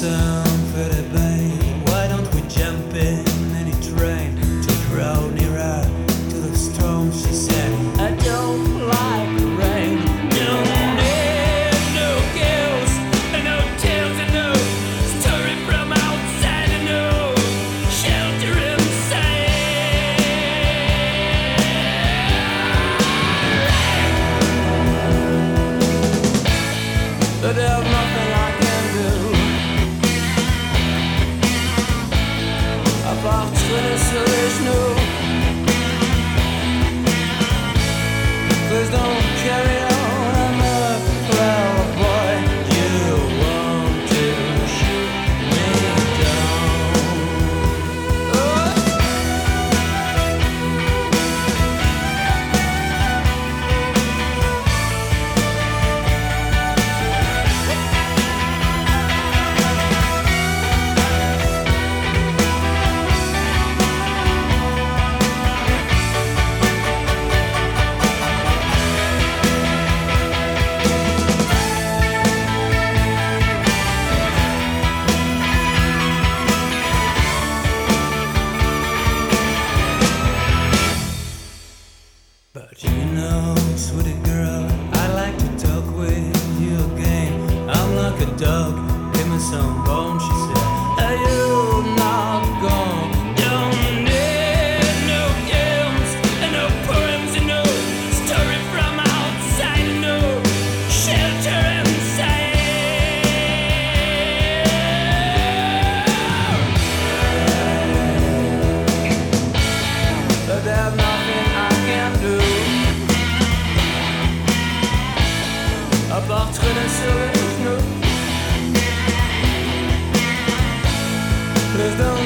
song for the babe. Why don't we jump in any train to grow nearer to the storm? She said, I don't like rain. Don't need no gills and no tales and no story from outside and no shelter inside. But there's nothing I can do apart trouver sur les genoux. Please don't carry on, I'm a flower boy. You want to shoot me down. But you know, sweetie girl, I like to talk with you again. I'm like a dog, give me some bone, she said. Are you not gone? Don't need no games and no poems and no story from outside and no shelter inside. But there's nothing I can do apart traîner sur les genoux. Please don't